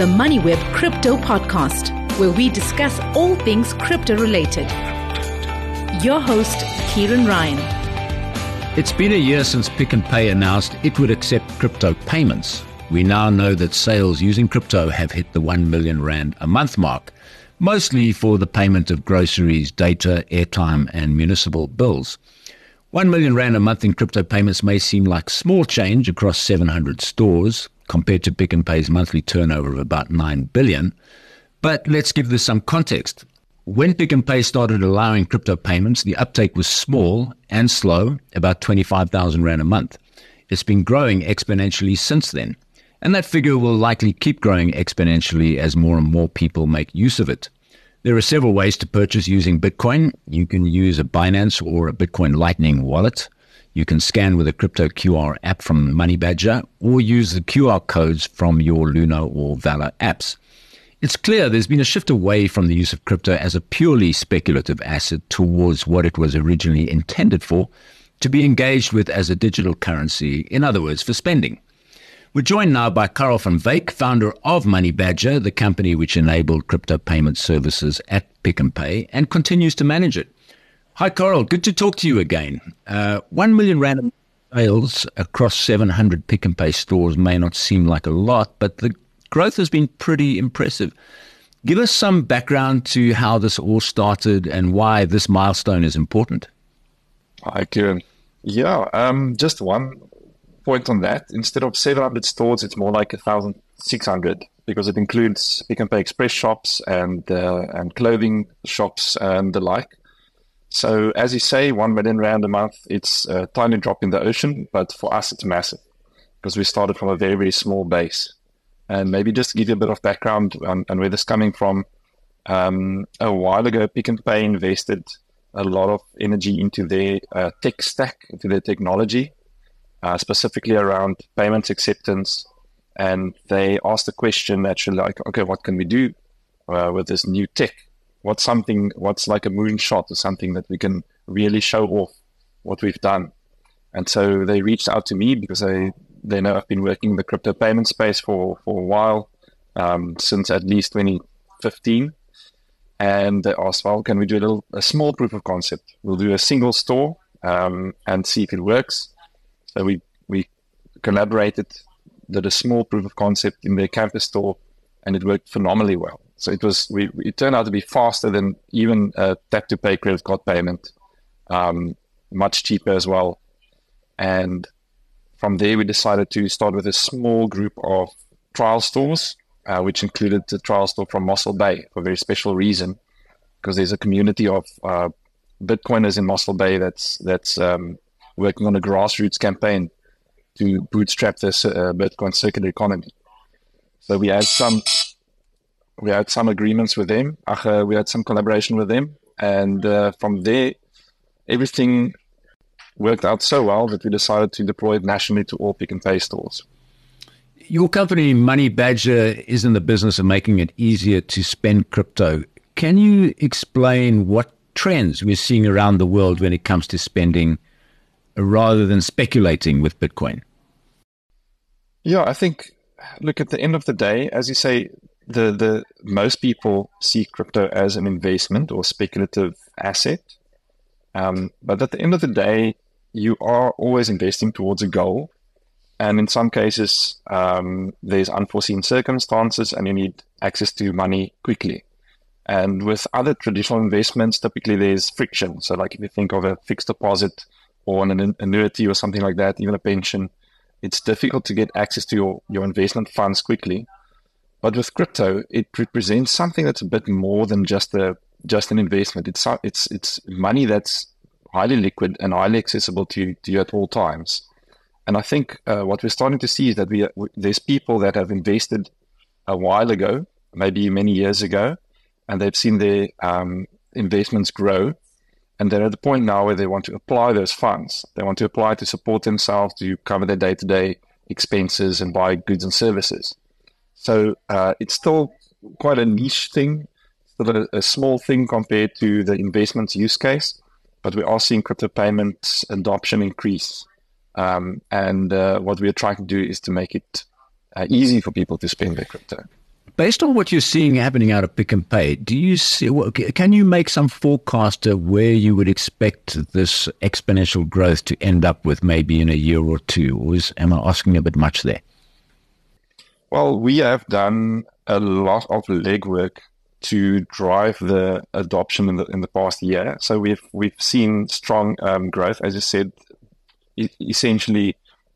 the MoneyWeb Crypto Podcast, where we discuss all things crypto related. Your host, Kieran Ryan. It's been a year since Pick n Pay announced it would accept crypto payments. We now know that sales using crypto have hit the 1 million rand a month mark, mostly for the payment of groceries, data, airtime, and municipal bills. 1 million rand a month in crypto payments may seem like small change across 700 stores compared to Pick n Pay's monthly turnover of about 9 billion. But let's give this some context. When Pick n Pay started allowing crypto payments, the uptake was small and slow, about 25,000 rand a month. It's been growing exponentially since then, and that figure will likely keep growing exponentially as more and more people make use of it. There are several ways to purchase using Bitcoin. You can use a Binance or a Bitcoin Lightning wallet. You can scan with a crypto QR app from MoneyBadger, or use the QR codes from your Luna or Valor apps. It's clear there's been a shift away from the use of crypto as a purely speculative asset towards what it was originally intended for, to be engaged with as a digital currency, in other words, for spending. We're joined now by Carl van Wyk, founder of MoneyBadger, the company which enabled crypto payment services at Pick n Pay and continues to manage it. Hi, Carl. Good to talk to you again. 1 million rand sales across 700 Pick n Pay stores may not seem like a lot, but the growth has been pretty impressive. Give us some background to how this all started and why this milestone is important. Hi, Kieran. Yeah, just one point on that. Instead of 700 stores, it's more like 1,600 because it includes Pick n Pay Express shops and clothing shops and the like. So as you say, 1 million rand a month, it's a tiny drop in the ocean, but for us it's massive because we started from a very, very small base. And maybe just to give you a bit of background on where this is coming from, a while ago, Pick n Pay invested a lot of energy into their tech stack, into their technology, specifically around payments acceptance. And they asked the question actually like, okay, what can we do with this new tech? What's like a moonshot or something that we can really show off what we've done? And so they reached out to me because they know I've been working in the crypto payment space for a while, since at least 2015. And they asked, well, can we do a small proof of concept? We'll do a single store and see if it works. So we collaborated, did a small proof of concept in their campus store, and it worked phenomenally well. So it turned out to be faster than even a tap-to-pay credit card payment, much cheaper as well. And from there, we decided to start with a small group of trial stores, which included the trial store from Mossel Bay for a very special reason, because there's a community of Bitcoiners in Mossel Bay that's working on a grassroots campaign to bootstrap this Bitcoin circular economy. So we had some agreements with them. We had some collaboration with them, and from there, everything worked out so well that we decided to deploy it nationally to all Pick n Pay stores. Your company, MoneyBadger, is in the business of making it easier to spend crypto. Can you explain what trends we're seeing around the world when it comes to spending rather than speculating with Bitcoin? Yeah, I think, look, at the end of the day, as you say, the most people see crypto as an investment or speculative asset. But at the end of the day, you are always investing towards a goal. And in some cases, there's unforeseen circumstances and you need access to money quickly. And with other traditional investments, typically there's friction. So like if you think of a fixed deposit or an annuity or something like that, even a pension, it's difficult to get access to your investment funds quickly. But with crypto, it represents something that's a bit more than just an investment. It's money that's highly liquid and highly accessible to you at all times. And I think what we're starting to see is that there's people that have invested a while ago, maybe many years ago, and they've seen their investments grow. And they're at the point now where they want to apply those funds. They want to apply to support themselves, to cover their day-to-day expenses and buy goods and services. So it's still quite a niche thing, still a small thing compared to the investments use case, but we are seeing crypto payments adoption increase. And what we are trying to do is to make it easy for people to spend their crypto. Based on what you're seeing happening out of Pick and Pay, do you see? Can you make some forecast of where you would expect this exponential growth to end up with, maybe in a year or two? Or am I asking a bit much there? Well, we have done a lot of legwork to drive the adoption in the past year. So we've seen strong growth, as you said, essentially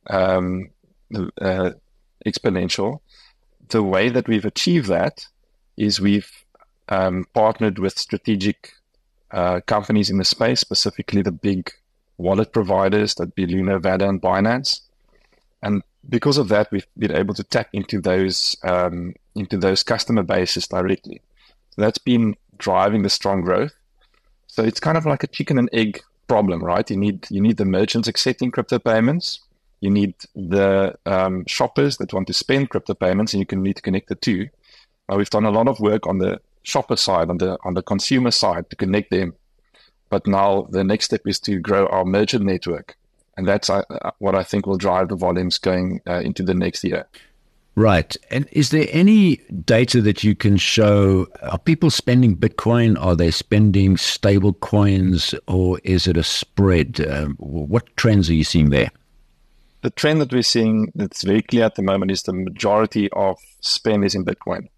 exponential. The way that we've achieved that is we've partnered with strategic companies in the space, specifically the big wallet providers, that be Luna, Vada, and Binance. And because of that, we've been able to tap into those customer bases directly. So that's been driving the strong growth. So it's kind of like a chicken and egg problem, right? You need the merchants accepting crypto payments. You need the shoppers that want to spend crypto payments, and you need to connect the two. We've done a lot of work on the shopper side, on the consumer side, to connect them. But now the next step is to grow our merchant network. And that's what I think will drive the volumes going into the next year. Right. And is there any data that you can show? Are people spending Bitcoin? Are they spending stable coins? Or is it a spread? What trends are you seeing there? The trend that we're seeing that's very clear at the moment is the majority of spend is in Bitcoin.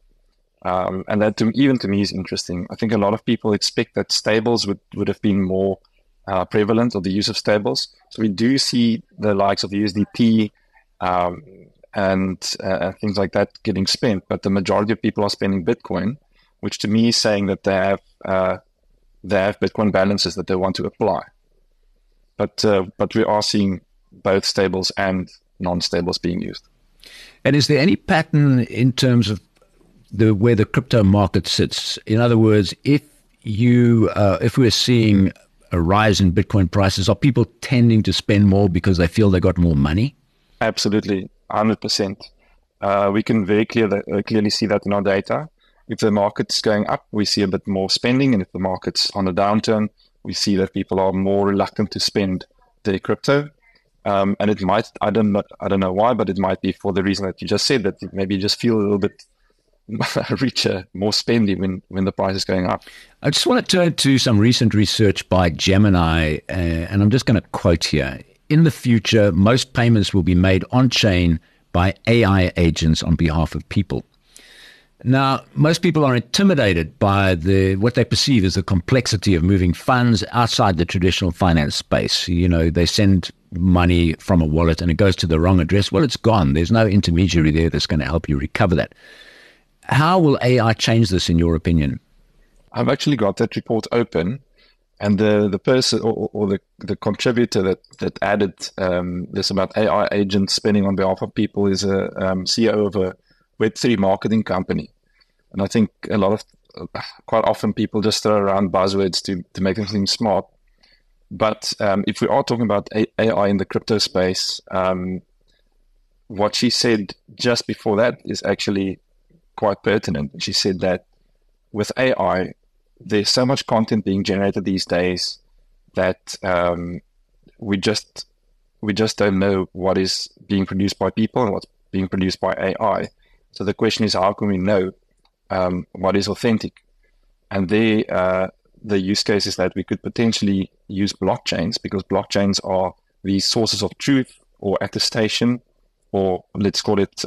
And that even to me is interesting. I think a lot of people expect that stables would have been more prevalent, or the use of stables. So we do see the likes of USDT and things like that getting spent, but the majority of people are spending Bitcoin, which to me is saying that they have Bitcoin balances that they want to apply. But we are seeing both stables and non-stables being used. And is there any pattern in terms of where the crypto market sits? In other words, if we're seeing a rise in Bitcoin prices, are people tending to spend more because they feel they got more money? Absolutely, 100%. We can very clearly see that in our data. If the market's going up, we see a bit more spending, and if the market's on a downturn, we see that people are more reluctant to spend their crypto. And it might, I don't know why, but it might be for the reason that you just said, that maybe you just feel a little bit richer, more spending when the price is going up. I just want to turn to some recent research by Gemini, and I'm just going to quote here. In the future, most payments will be made on-chain by AI agents on behalf of people. Now, most people are intimidated by what they perceive as the complexity of moving funds outside the traditional finance space. You know, they send money from a wallet and it goes to the wrong address. Well, it's gone. There's no intermediary there that's going to help you recover that. How will AI change this, in your opinion? I've actually got that report open, and the person or the contributor that added this about AI agents spending on behalf of people is a CEO of a Web3 marketing company. And I think quite often people just throw around buzzwords to make them seem smart. But if we are talking about AI in the crypto space, what she said just before that is actually quite pertinent. She said that with AI, there's so much content being generated these days that we just don't know what is being produced by people and what's being produced by AI. So the question is, how can we know what is authentic? And the use case is that we could potentially use blockchains, because blockchains are the sources of truth or attestation, or let's call it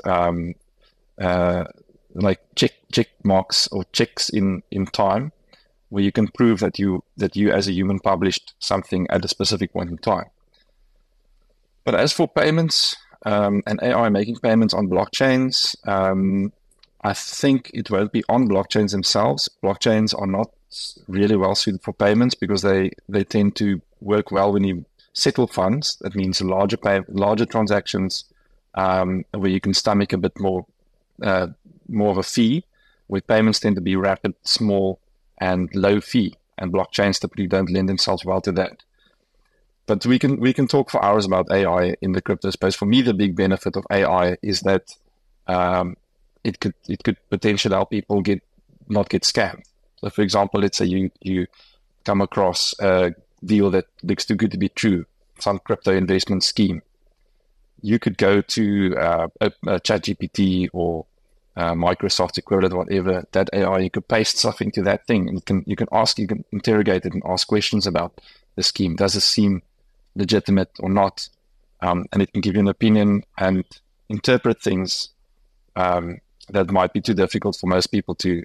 like check marks or checks in time, where you can prove that you as a human published something at a specific point in time. But as for payments and AI making payments on blockchains, I think it won't be on blockchains themselves. Blockchains are not really well suited for payments because they tend to work well when you settle funds. That means larger transactions where you can stomach a bit more of a fee, where payments tend to be rapid, small, and low fee, and blockchains typically don't lend themselves well to that. But we can talk for hours about AI in the crypto space. For me, the big benefit of AI is that it could potentially help people not get scammed. So, for example, let's say you come across a deal that looks too good to be true, some crypto investment scheme. You could go to ChatGPT or Microsoft's equivalent, whatever, that AI, you could paste stuff into that thing, and you can interrogate it and ask questions about the scheme. Does it seem legitimate or not? And it can give you an opinion and interpret things that might be too difficult for most people to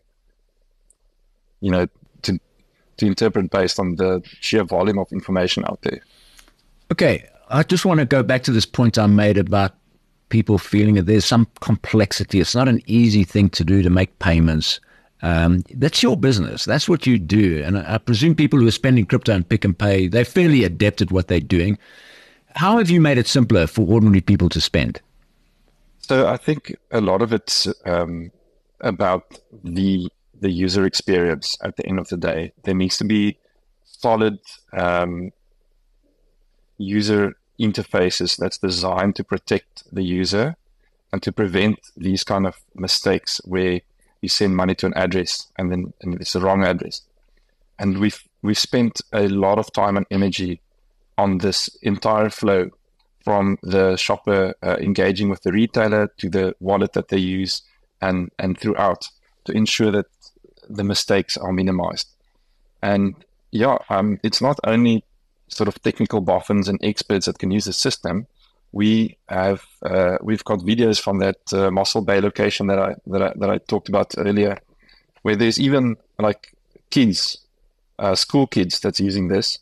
interpret based on the sheer volume of information out there. Okay, I just want to go back to this point I made about people feeling that there's some complexity. It's not an easy thing to do, to make payments. That's your business. That's what you do. And I presume people who are spending crypto and Pick n Pay, they're fairly adept at what they're doing. How have you made it simpler for ordinary people to spend? So I think a lot of it's about the user experience at the end of the day. There needs to be solid user interfaces that's designed to protect the user and to prevent these kind of mistakes where you send money to an address and it's the wrong address. And we've spent a lot of time and energy on this entire flow, from the shopper engaging with the retailer to the wallet that they use and throughout, to ensure that the mistakes are minimized. And it's not only sort of technical boffins and experts that can use the system. We've got videos from that Mossel Bay location that I talked about earlier, where there's even like kids, school kids that's using this.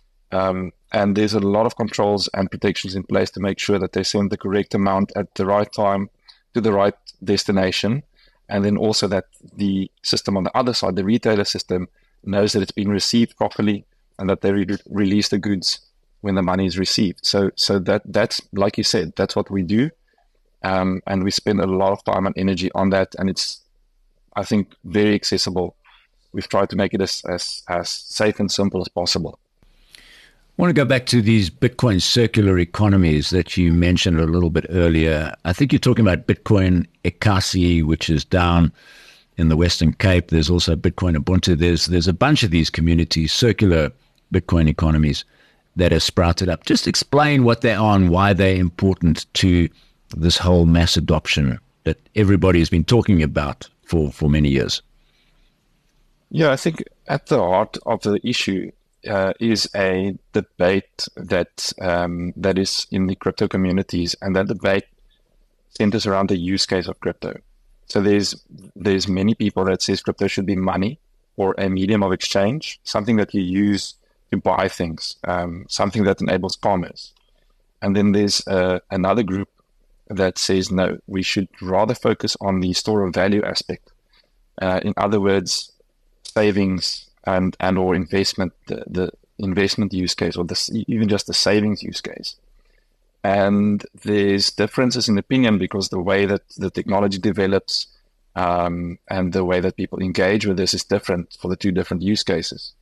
And there's a lot of controls and protections in place to make sure that they send the correct amount at the right time to the right destination. And then also that the system on the other side, the retailer system, knows that it's been received properly and that they release the goods when the money is received. So that's, like you said, that's what we do. And we spend a lot of time and energy on that. And it's, I think, very accessible. We've tried to make it as safe and simple as possible. I want to go back to these Bitcoin circular economies that you mentioned a little bit earlier. I think you're talking about Bitcoin Ekasi, which is down in the Western Cape. There's also Bitcoin Ubuntu. There's a bunch of these communities, circular Bitcoin economies, that have sprouted up. Just explain what they are and why they're important to this whole mass adoption that everybody has been talking about for many years. Yeah, I think at the heart of the issue is a debate that is in the crypto communities, and that debate centers around the use case of crypto. So there's many people that says crypto should be money or a medium of exchange, something that you use to buy things, something that enables commerce. And then there's another group that says, no, we should rather focus on the store of value aspect. In other words, savings and or investment, the investment use case, or even just the savings use case. And there's differences in opinion because the way that the technology develops and the way that people engage with this is different for the two different use cases.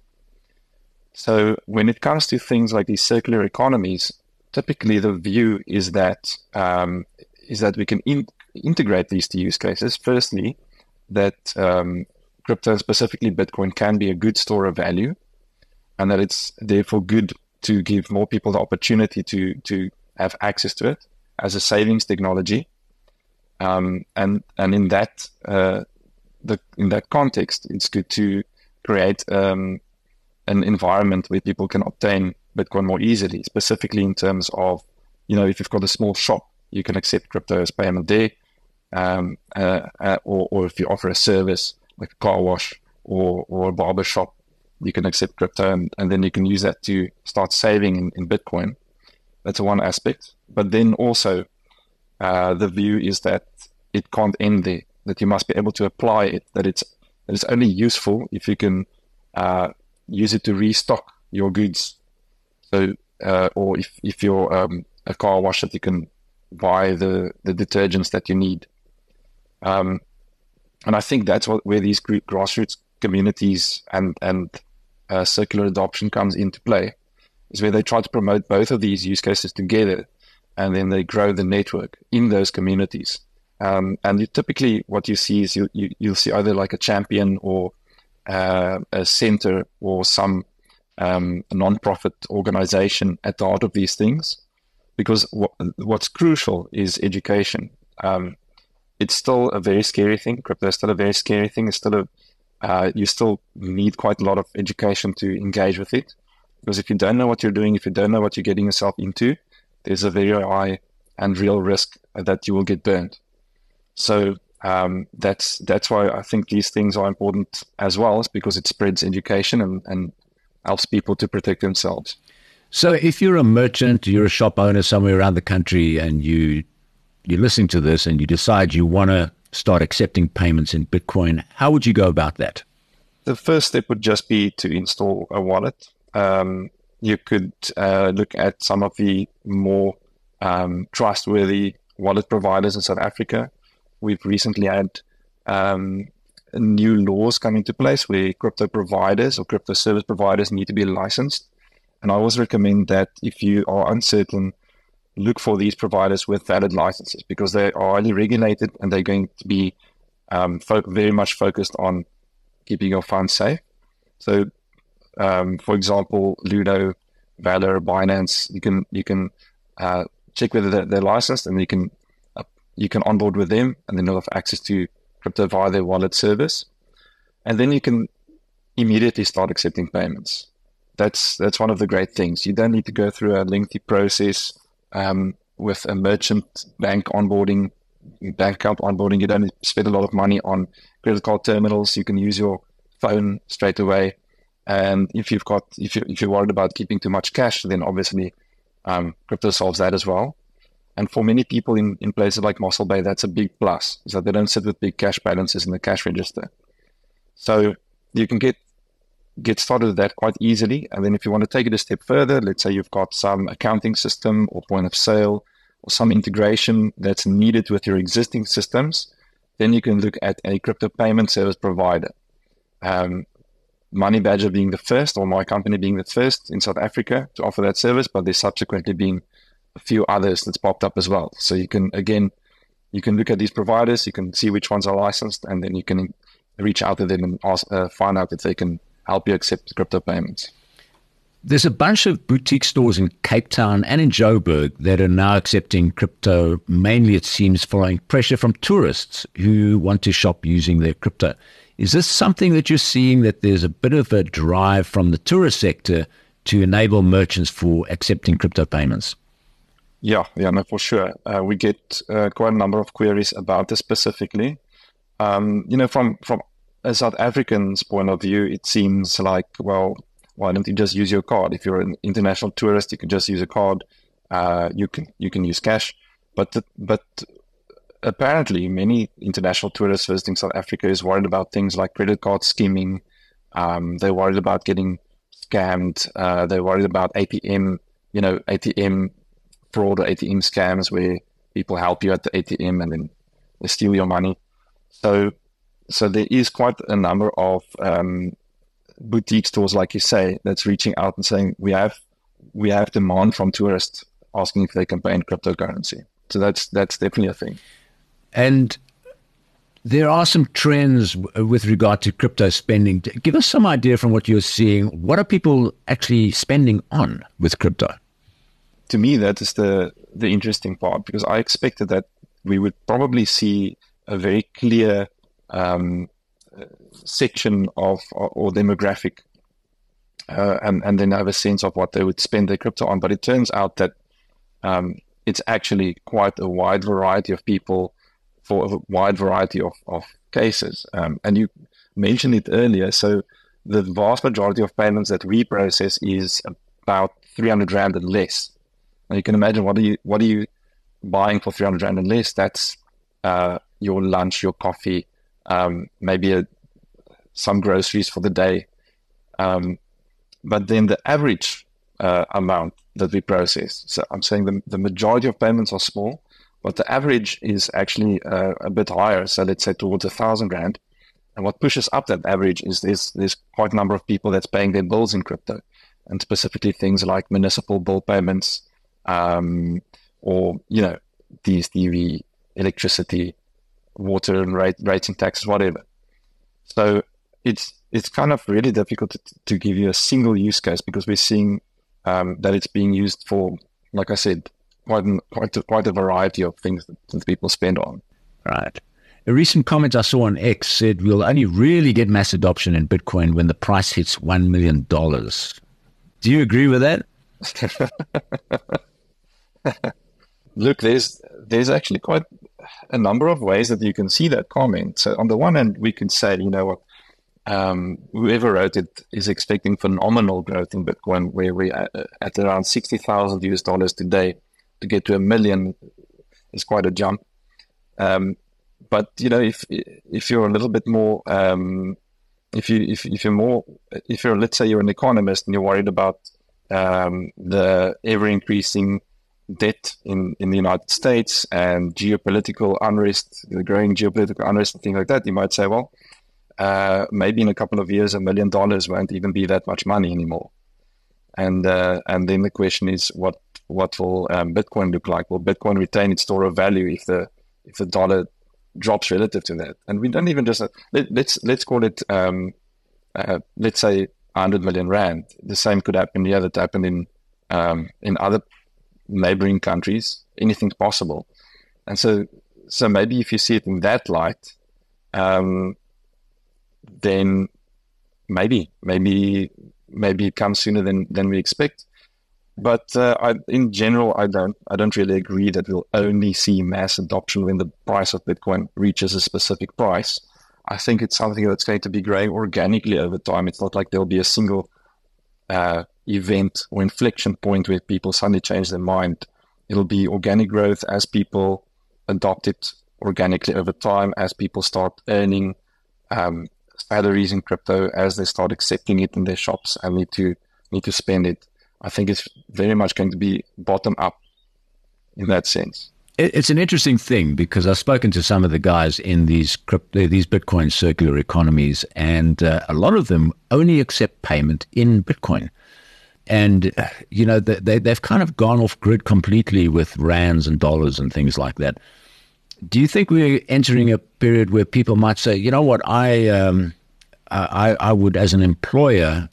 So when it comes to things like these circular economies, typically the view is that we can integrate these two use cases. Firstly, that crypto, specifically Bitcoin, can be a good store of value, and that it's therefore good to give more people the opportunity to have access to it as a savings technology. And in that context, it's good to create an environment where people can obtain Bitcoin more easily, specifically in terms of, if you've got a small shop, you can accept crypto as payment there, or if you offer a service like a car wash or a barber shop, you can accept crypto, and then you can use that to start saving in Bitcoin. That's one aspect. But then also the view is that it can't end there, that you must be able to apply it, that it's only useful if you can use it to restock your goods. So, or if you're a car wash, that you can buy the detergents that you need. And I think that's where these grassroots communities and circular adoption comes into play, is where they try to promote both of these use cases together, and then they grow the network in those communities. And typically what you see is you'll see either like a champion or a center or some non-profit organization at the heart of these things, because what's crucial is education. it's still a very scary thing. Crypto is still a very scary thing. It's still you still need quite a lot of education to engage with it. Because if you don't know what you're doing, if you don't know what you're getting yourself into, there's a very high and real risk that you will get burned. So that's why I think these things are important as well, is because it spreads education and helps people to protect themselves. So if you're a merchant, you're a shop owner somewhere around the country, and you're listening to this and you decide you want to start accepting payments in Bitcoin, how would you go about that? The first step would just be to install a wallet. You could look at some of the more trustworthy wallet providers in South Africa. We've recently had new laws come into place where crypto providers or crypto service providers need to be licensed. And I always recommend that if you are uncertain, look for these providers with valid licenses, because they are highly regulated and they're going to be very much focused on keeping your funds safe. So, for example, Ludo, Valor, Binance, you can check whether they're licensed, and you can onboard with them, and then you'll have access to crypto via their wallet service. And then you can immediately start accepting payments. That's one of the great things. You don't need to go through a lengthy process with a merchant bank account onboarding. You don't need to spend a lot of money on credit card terminals. You can use your phone straight away. And if you're worried about keeping too much cash, then obviously crypto solves that as well. And for many people in places like Mossel Bay, that's a big plus, is that they don't sit with big cash balances in the cash register. So you can get started with that quite easily. And then if you want to take it a step further, let's say you've got some accounting system or point of sale or some integration that's needed with your existing systems, then you can look at a crypto payment service provider. Money Badger being the first, or my company being the first in South Africa to offer that service, but there's subsequently been a few others that's popped up as well. So you can look at these providers, you can see which ones are licensed, and then you can reach out to them and find out if they can help you accept crypto payments. There's a bunch of boutique stores in Cape Town and in Joburg that are now accepting crypto, mainly it seems following pressure from tourists who want to shop using their crypto. Is this something that you're seeing, that there's a bit of a drive from the tourist sector to enable merchants for accepting crypto payments? Yeah, no, for sure. We get quite a number of queries about this specifically. From a South African's point of view, it seems like, well, why don't you just use your card? If you're an international tourist, you can just use a card. You can use cash, but apparently many international tourists visiting South Africa is worried about things like credit card skimming. They're worried about getting scammed. They're worried about ATM fraud or ATM scams where people help you at the ATM and then they steal your money. So there is quite a number of boutique stores, like you say, that's reaching out and saying we have demand from tourists asking if they can pay in cryptocurrency. So that's definitely a thing. And there are some trends with regard to crypto spending. Give us some idea from what you're seeing. What are people actually spending on with crypto? To me, that is the interesting part, because I expected that we would probably see a very clear section of or demographic and then have a sense of what they would spend their crypto on. But it turns out that it's actually quite a wide variety of people for a wide variety of cases. And you mentioned it earlier. So the vast majority of payments that we process is about 300 Rand and less. Now you can imagine, what are you buying for 300 Rand and less? That's your lunch, your coffee, maybe some groceries for the day. But then the average amount that we process, so I'm saying the majority of payments are small, but the average is actually a bit higher. So let's say towards 1,000 Rand. And what pushes up that average is there's quite a number of people that's paying their bills in crypto, and specifically things like municipal bill payments, or DSTV, electricity, water and rates and taxes, whatever. So it's kind of really difficult to give you a single use case, because we're seeing that it's being used for, like I said, quite a variety of things that people spend on. Right. A recent comment I saw on X said we'll only really get mass adoption in Bitcoin when the price hits $1 million. Do you agree with that? Look, there's actually quite a number of ways that you can see that comment. So on the one hand, we can say, you know what, whoever wrote it is expecting phenomenal growth in Bitcoin, where we're at around $60,000 today. To get to $1 million is quite a jump. But you know, if you're a little bit more, if you're let's say you're an economist and you're worried about the ever increasing debt in the United States and geopolitical unrest, the growing geopolitical unrest and things like that, you might say, well, maybe in a couple of years, $1 million won't even be that much money anymore. And then the question is, what will Bitcoin look like? Will Bitcoin retain its store of value if the dollar drops relative to that? And we don't even just let's call it let's say 100 million rand. The same could happen here that happened in other neighboring countries. Anything's possible. And so maybe if you see it in that light, then maybe it comes sooner than we expect. But in general, I don't really agree that we'll only see mass adoption when the price of Bitcoin reaches a specific price. I think it's something that's going to be growing organically over time. It's not like there'll be a single event or inflection point where people suddenly change their mind. It'll be organic growth as people adopt it organically over time, as people start earning salaries in crypto, as they start accepting it in their shops and need to spend it. I think it's very much going to be bottom up in that sense. It's an interesting thing because I've spoken to some of the guys in these Bitcoin circular economies, and a lot of them only accept payment in Bitcoin. And, you know, they've kind of gone off grid completely with rands and dollars and things like that. Do you think we're entering a period where people might say, you know what, I would, as an employer,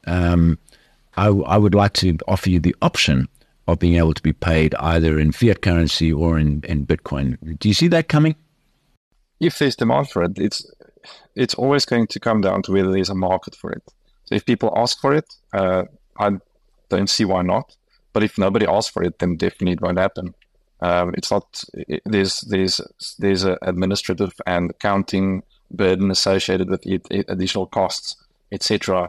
I would like to offer you the option of being able to be paid either in fiat currency or in Bitcoin. Do you see that coming? If there's demand for it, it's always going to come down to whether there's a market for it. So if people ask for it, I don't see why not. But if nobody asks for it, then definitely it won't happen. It's not. There's an administrative and accounting burden associated with it, additional costs, etc.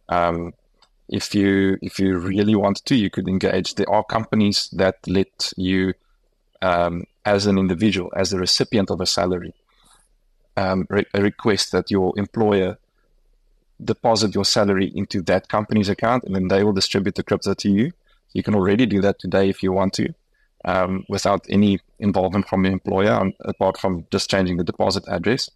If you really want to, you could engage. There are companies that let you, as an individual, as the recipient of a salary, request that your employer deposit your salary into that company's account, and then they will distribute the crypto to you. You can already do that today if you want to, without any involvement from your employer, apart from just changing the deposit address.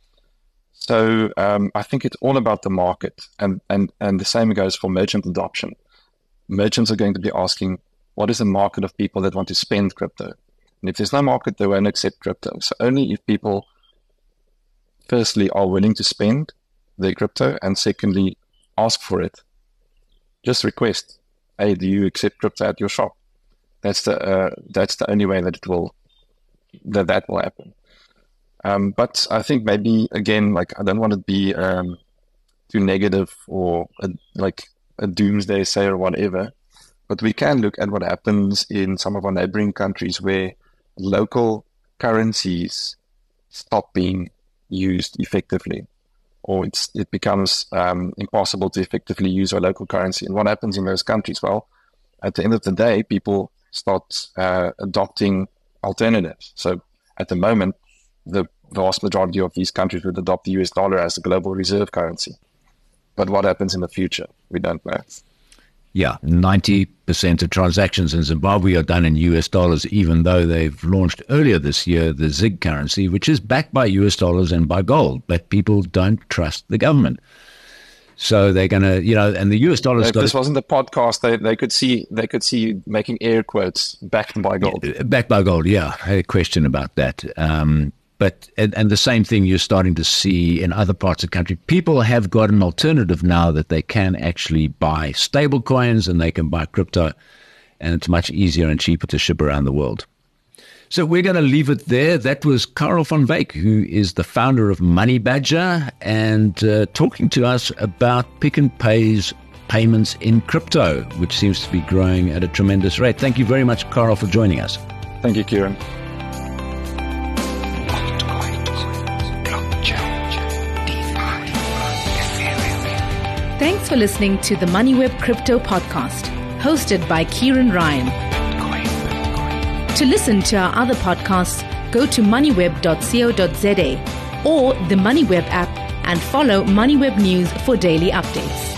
So I think it's all about the market, and the same goes for merchant adoption. Merchants are going to be asking, what is the market of people that want to spend crypto? And if there's no market, they won't accept crypto. So only if people, firstly, are willing to spend their crypto, and secondly, ask for it. Just request, hey, do you accept crypto at your shop? That's the only way that that will happen. But I think maybe, again, like, I don't want to be too negative or like a doomsday sayer or whatever, but we can look at what happens in some of our neighboring countries where local currencies stop being used effectively, or it becomes impossible to effectively use our local currency. And what happens in those countries? Well, at the end of the day, people start adopting alternatives. So at the moment, the vast majority of these countries would adopt the US dollar as the global reserve currency. But what happens in the future? We don't know. Yeah, 90% of transactions in Zimbabwe are done in US dollars, even though they've launched earlier this year the ZiG currency, which is backed by US dollars and by gold. But people don't trust the government. So they're going to, you know, and the US dollars. If this wasn't a podcast, they could see you making air quotes, backed by gold. Backed by gold, yeah. I had a question about that. But the same thing you're starting to see in other parts of the country. People have got an alternative now that they can actually buy stable coins and they can buy crypto, and it's much easier and cheaper to ship around the world. So we're going to leave it there. That was Karel van Wyk, who is the founder of Money Badger, and talking to us about Pick n Pay's payments in crypto, which seems to be growing at a tremendous rate. Thank you very much, Karel, for joining us. Thank you, Kieran. Thanks for listening to the MoneyWeb Crypto Podcast, hosted by Kieran Ryan. To listen to our other podcasts, go to moneyweb.co.za or the MoneyWeb app and follow MoneyWeb News for daily updates.